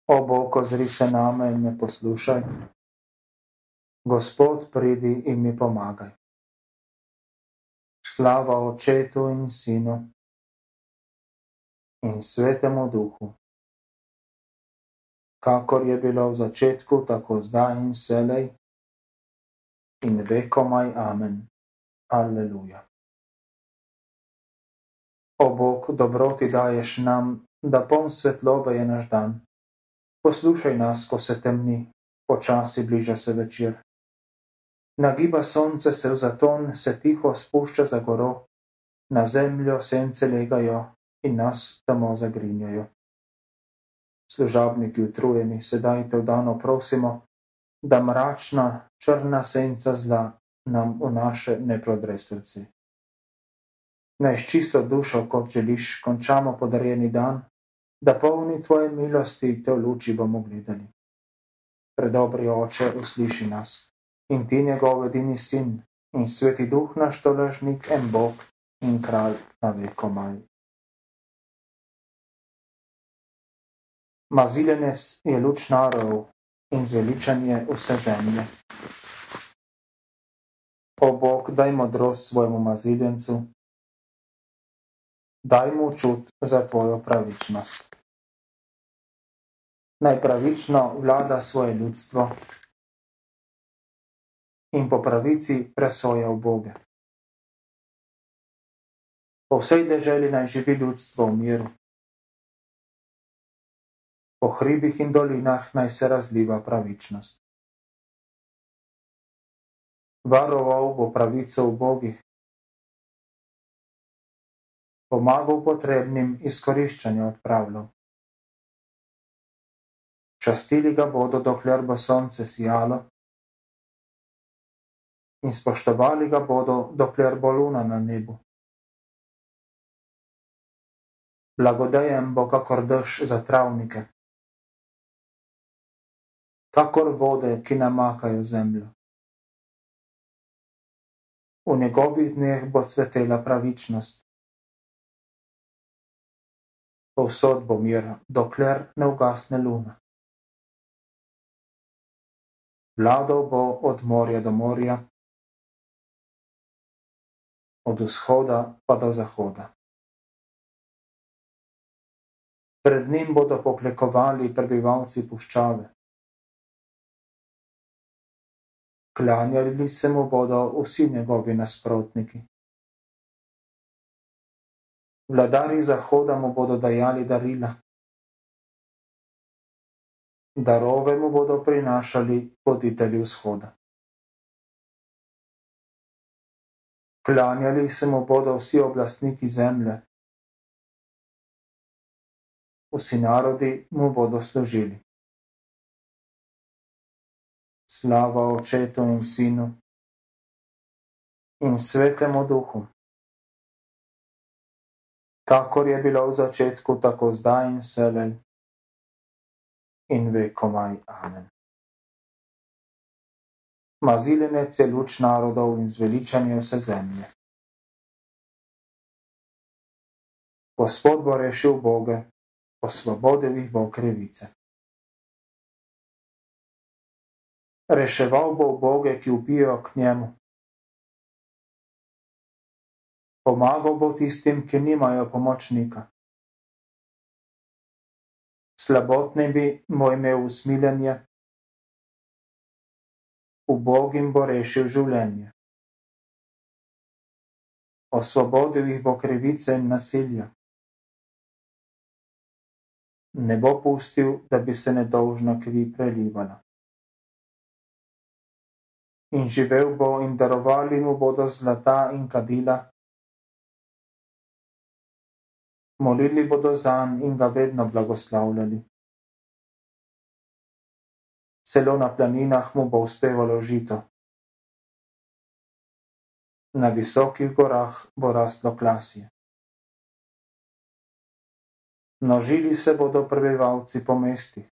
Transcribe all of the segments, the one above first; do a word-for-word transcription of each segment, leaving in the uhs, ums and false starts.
O Bog, ozri se name in me poslušaj. Gospod, pridi in mi pomagaj. Slava Očetu in Sinu in Svetemu Duhu, kakor je bilo v začetku, tako zdaj in vselej in vekomaj. Amen. Aleluja. O Bog, dobroti daješ nam, da poln svetlobe je naš dan. Poslušaj nas, ko se temni, počasi bliža se večer. Nagiba sonce se v zaton, se tiho spušča za goro, na zemljo sence legajo in nas temo zagrinjajo. Služabniki utrujeni, sedaj te vdano prosimo, da mračna, črna senca zla nam v naše ne prodre srce. Naj s čisto dušo, kot želiš, končamo podarjeni dan, da polni tvoje milosti te v luči bomo gledali. Predobri Oče, usliši nas, in ti njegov edini sin, in Sveti Duh naš tolažnik, en Bog in kralj na vekomaj. Maziljenec je luč narodov in zveličanje vse zemlje. O Bog, daj modrost svojemu maziljencu, daj mu čut za tvojo pravičnost. Naj pravično vlada svoje ljudstvo in po pravici presoja uboge. Po vsej deželi naj živi ljudstvo v miru. Po hribih in dolinah naj se razliva pravičnost. Varoval bo pravico ubogih, pomagal potrebnim, izkoriščanja odpravljal. Častili ga bodo, dokler bo sonce sijalo, in spoštovali ga bodo, dokler bo luna na nebu. Blagodejen bo kakor dež za travnike, kakor vode, ki namakajo zemljo. V njegovih dneh bo cvetela pravičnost. Povsod bo mir, dokler ne ugasne luna. Vladal bo od morja do morja, od vzhoda pa do zahoda. Pred njim bodo poklekovali prebivalci puščave. Klanjali se mu bodo vsi njegovi nasprotniki. Vladarji zahoda mu bodo dajali darila. Darove mu bodo prinašali voditelji vzhoda. Klanjali se mu bodo vsi oblastniki zemlje. Vsi narodi mu bodo služili. Slava Očetu in Sinu in Svetemu Duhu, kakor je bilo v začetku, tako zdaj in vselej in vekomaj. Amen. Maziljenec je luč narodov in zveličanje vse zemlje. Gospod bo rešil uboge, osvobodil jih bo krivice. Reševal bo uboge, ki vpijo k njemu. Pomagal bo tistim, ki nimajo pomočnika. Slabotnimi bo imel usmiljenje, ubogim bo rešil življenje. Osvobodil jih bo krivice in nasilja. Ne bo pustil, da bi se nedolžna kri prelivala. In živel bo in darovali mu bodo zlata in kadila. Molili bodo zanj in ga vedno blagoslavljali. Celo na planinah mu bo uspevalo žito. Na visokih gorah bo rastlo klasje. Množili se bodo prebivalci po mestih,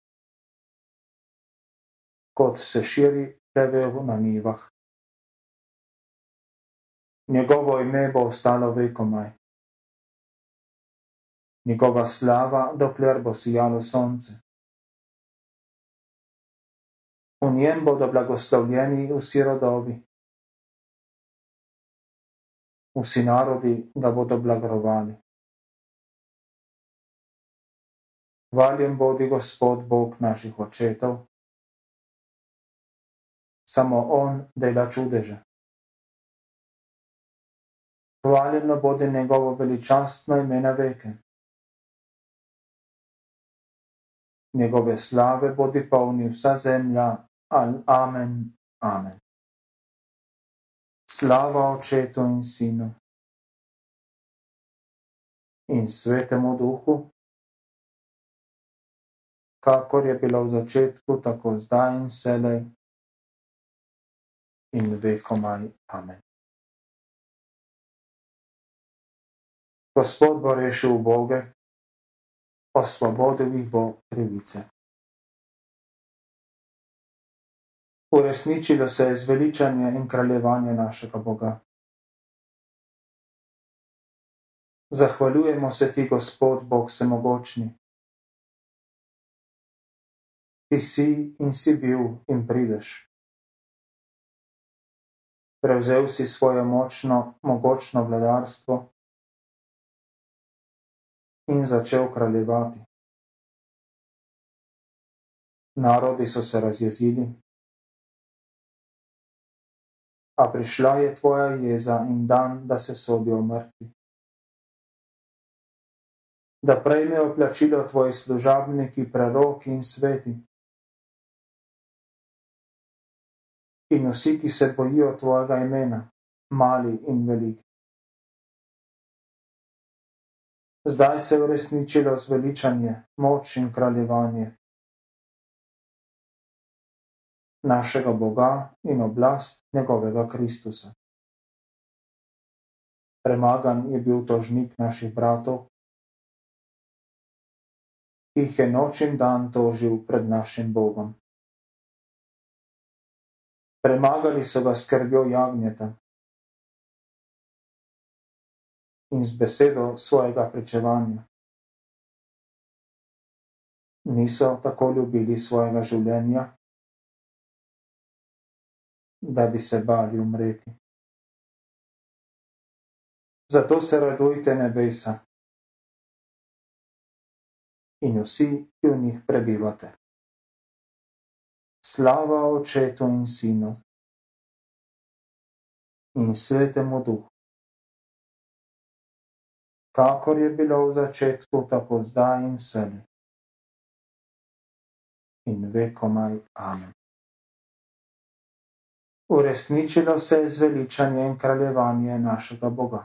kot se širi plevel na njivah. Njegovo ime bo ostalo vekomaj. Njegova slava, dokler bo sijalo sonce. V njem bodo blagoslovljeni vsi rodovi. Vsi narodi ga bodo blagrovali. Hvaljen bodi Gospod Bog naših očetov. Samo on dela čudeže. Hvaljeno bodi njegovo veličastno ime na veke. Njegove slave bodi polni vsa zemlja. Amen. Amen. Slava Očetu in Sinu in Svetemu Duhu, kakor je bilo v začetku, tako zdaj in vselej in vekomaj. Amen. Gospod bo rešil uboge, osvobodil jih bo krivice. Uresničilo se je zveličanje in kraljevanje našega Boga. Zahvaljujemo se ti, Gospod Bog vsemogočni. Ti si in si bil in prideš. Prevzel si svoje močno, mogočno vladarstvo in začel kraljevati. Narodi so se razjezili, a prišla je tvoja jeza in dan, da se sodijo mrtvi. Da prejmejo plačilo tvoji služabniki, preroki in sveti. In vsi, ki se bojijo tvojega imena, mali in veliki. Zdaj se je uresničilo zveličanje, moč in kraljevanje našega Boga in oblast njegovega Kristusa. Premagan je bil tožnik naših bratov, ki jih je noč in dan tožil pred našim Bogom. Premagali so ga s krvjo jagnjeta in z besedo svojega pričevanja. Niso tako ljubili svojega življenja, da bi se bali umreti. Zato se radujte nebesa in vsi, ki v njih prebivate. Slava Očetu in Sinu in Svetemu Duhu, kakor je bilo v začetku, tako zdaj in vselej in vekomaj. Amen. Uresničilo se je zveličanje in kraljevanje našega Boga.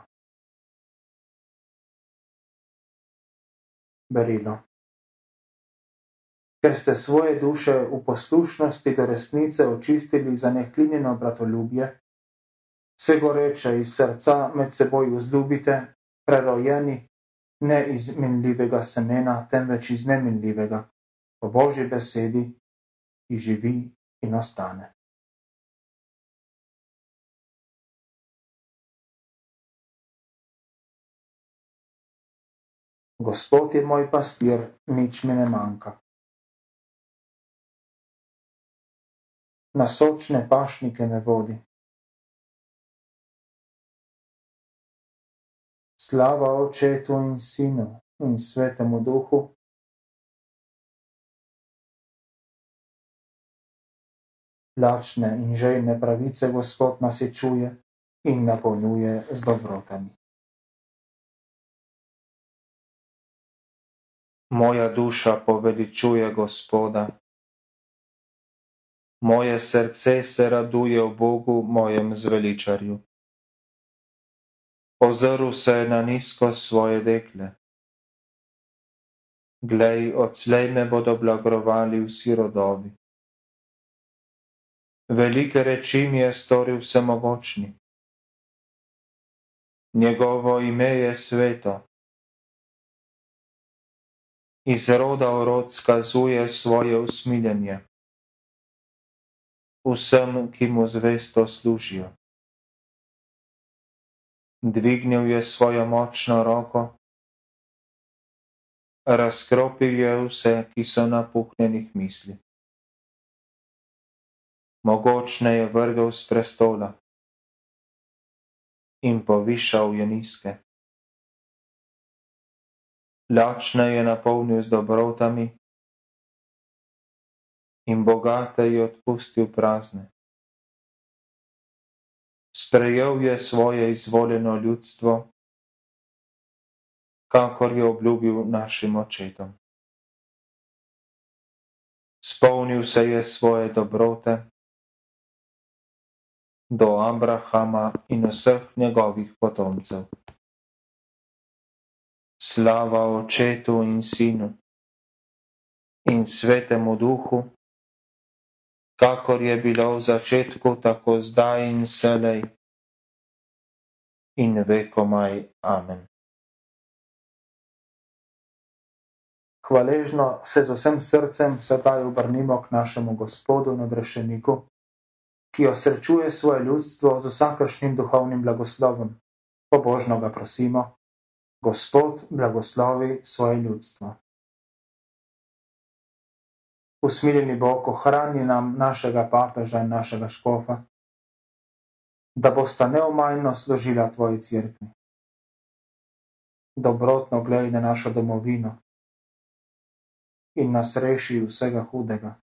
Berilo. Ker ste svoje duše v poslušnosti do resnice očistili za neklinjeno bratoljubje, se goreče iz srca med seboj vzljubite, prerojeni ne iz minljivega semena, temveč iz neminljivega, po Božji besedi, ki živi in ostane. Gospod je moj pastir, nič mi ne manjka. Na sočne pašnike me vodi. Slava Očetu in Sinu in Svetemu Duhu, lačne in žejne pravice Gospod nasičuje in napolnjuje z dobrotami. Moja duša poveličuje Gospoda. Moje srce se raduje v Bogu, mojem zveličarju. Ozrl se je na nizko svoje dekle. Glej, odslej me bodo blagrovali vsi rodovi. Velike reči mi je storil vsemogočni. Njegovo ime je sveto. Iz roda v rod skazuje svoje usmiljenje vsem, ki mu zvesto služijo. Dvignil je svojo močno roko, razkropil je vse, ki so napuhnjenih misli. mogočne je vrgel s prestola in povišal je nizke. Lačne je napolnil z dobrotami in bogate je odpustil prazne. Sprejel je svoje izvoljeno ljudstvo, kakor je obljubil našim očetom. Spomnil se je svoje dobrote do Abrahama in vseh njegovih potomcev. Slava Očetu in Sinu in Svetemu Duhu, kakor je bilo v začetku, tako zdaj in vselej in vekomaj. Amen. Hvaležno se z vsem srcem sedaj obrnimo k našemu Gospodu in odrešeniku, ki osrečuje svoje ljudstvo z vsakršnim duhovnim blagoslovom. Pobožno ga prosimo, Gospod blagoslovi svoje ljudstvo. Usmiljeni Bog, ohrani nam našega papeža in našega škofa, da bosta neomajno služila tvoji cerkvi. Dobrotno glej na našo domovino in nas reši vsega hudega.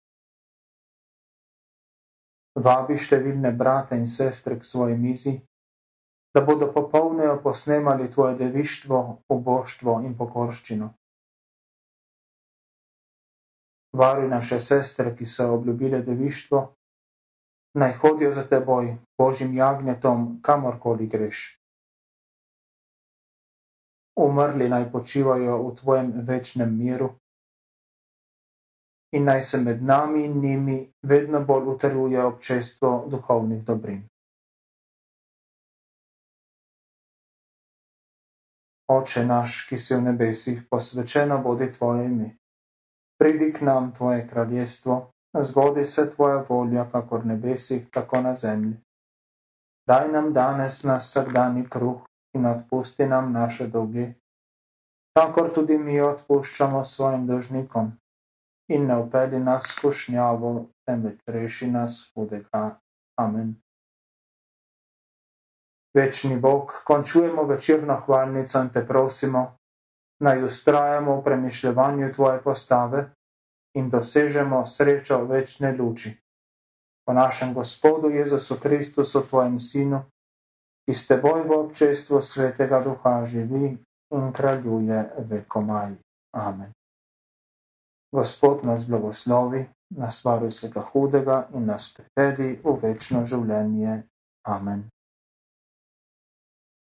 Vabi številne brate in sestre k svoji mizi, da bodo popolnejo posnemali tvoje devištvo, uboštvo in pokorščino. Varuj naše sestre, ki so obljubile devištvo, naj hodijo za teboj, Božjim jagnjetom, kamorkoli greš. Umrli naj počivajo v tvojem večnem miru in naj se med nami in njimi vedno bolj utrjuje občestvo duhovnih dobrin. Oče naš, ki si v nebesih, posvečeno bodi tvoje ime. Pridi k nam tvoje kraljestvo, zgodi se tvoja volja, kakor v nebesih, tako na zemlji. Daj nam danes naš vsakdanji kruh in odpusti nam naše dolge, kakor tudi mi odpuščamo svojim dolžnikom. In ne vpelji nas v skušnjavo, temveč reši nas hudega. Amen. Večni Bog, končujemo večerno hvalnico in te prosimo, naj vztrajamo v premišljevanju tvoje postave in dosežemo srečo večne luči. Po našem Gospodu Jezusu Kristusu, tvojem Sinu, ki s teboj v občestvu Svetega Duha živi in kraljuje vekomaj. Amen. Gospod nas blagoslovi, nas varuj vsega hudega in nas privedi v večno življenje. Amen.